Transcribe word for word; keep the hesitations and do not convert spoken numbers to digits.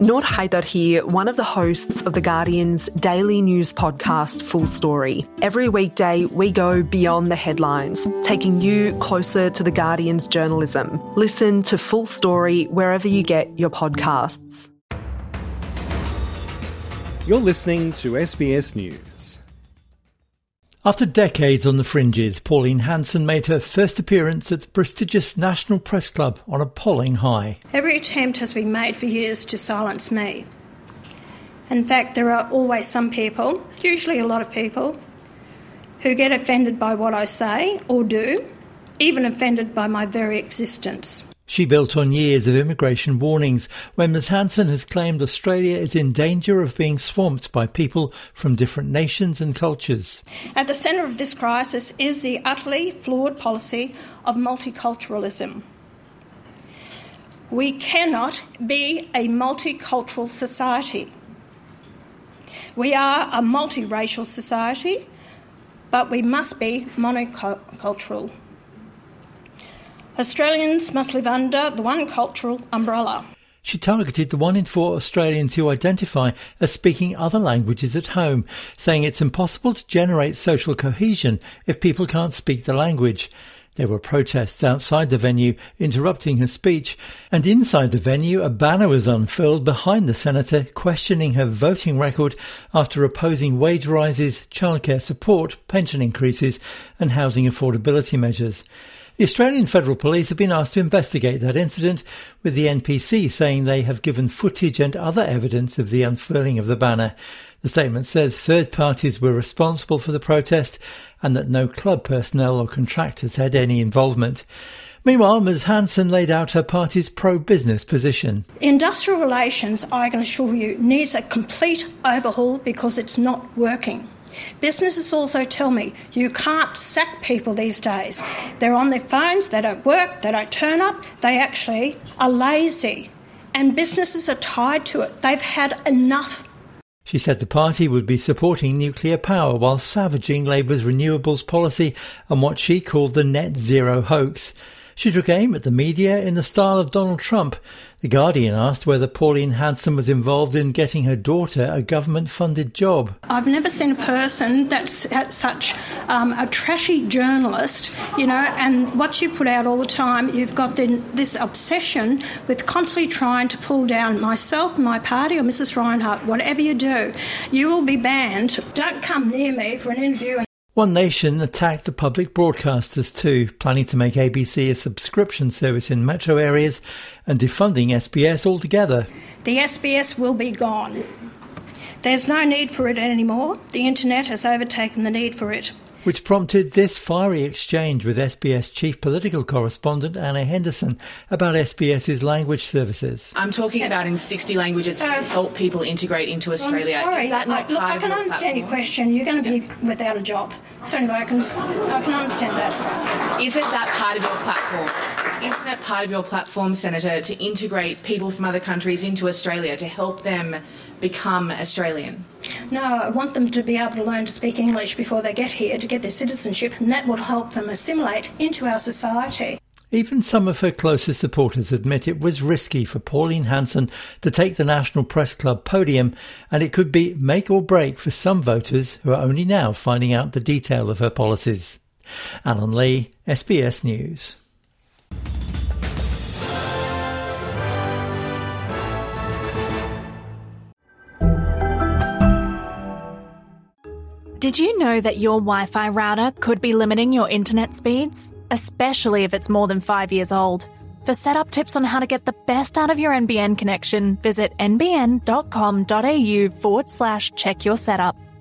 Noor Haidar here, one of the hosts of The Guardian's daily news podcast, Full Story. Every weekday, we go beyond the headlines, taking you closer to The Guardian's journalism. Listen to Full Story wherever you get your podcasts. You're listening to S B S News. After decades on the fringes, Pauline Hanson made her first appearance at the prestigious National Press Club on a polling high. Every attempt has been made for years to silence me. In fact, there are always some people, usually a lot of people, who get offended by what I say or do, even offended by my very existence. She built on years of immigration warnings when Miz Hanson has claimed Australia is in danger of being swamped by people from different nations and cultures. At the centre of this crisis is the utterly flawed policy of multiculturalism. We cannot be a multicultural society. We are a multiracial society, but we must be monocultural. Australians must live under the one cultural umbrella. She targeted the one in four Australians who identify as speaking other languages at home, saying it's impossible to generate social cohesion if people can't speak the language. There were protests outside the venue interrupting her speech, and inside the venue a banner was unfurled behind the senator questioning her voting record after opposing wage rises, childcare support, pension increases and housing affordability measures. The Australian Federal Police have been asked to investigate that incident, with the N P C saying they have given footage and other evidence of the unfurling of the banner. The statement says third parties were responsible for the protest and that no club personnel or contractors had any involvement. Meanwhile, Miz Hanson laid out her party's pro-business position. Industrial relations, I can assure you, needs a complete overhaul because it's not working. Businesses also tell me you can't sack people these days. They're on their phones, they don't work, they don't turn up, they actually are lazy. And businesses are tied to it. They've had enough. She said the party would be supporting nuclear power while savaging Labour's renewables policy and what she called the net zero hoax. She took aim at the media in the style of Donald Trump. The Guardian asked whether Pauline Hanson was involved in getting her daughter a government-funded job. I've never seen a person that's such um, a trashy journalist, you know, and what you put out all the time, you've got the, this obsession with constantly trying to pull down myself, my party or Missus Reinhardt. Whatever you do, you will be banned. Don't come near me for an interview. One Nation attacked the public broadcasters too, planning to make A B C a subscription service in metro areas and defunding S B S altogether. The S B S will be gone. There's no need for it anymore. The internet has overtaken the need for it. Which prompted this fiery exchange with S B S chief political correspondent Anna Henderson about SBS's language services. I'm talking about in sixty languages to uh, help people integrate into Australia. I'm sorry, Is that not I, look, part I can of understand your question. You're going to be without a job. So anyway, I can, I can understand that. Isn't that part of your platform? Isn't it part of your platform, Senator, to integrate people from other countries into Australia, to help them become Australian? No, I want them to be able to learn to speak English before they get here to get their citizenship, and that will help them assimilate into our society. Even some of her closest supporters admit it was risky for Pauline Hanson to take the National Press Club podium, and it could be make or break for some voters who are only now finding out the detail of her policies. Alan Lee, S B S News. Did you know that your Wi-Fi router could be limiting your internet speeds? Especially if it's more than five years old. For setup tips on how to get the best out of your N B N connection, visit nbn.com.au forward slash check your setup.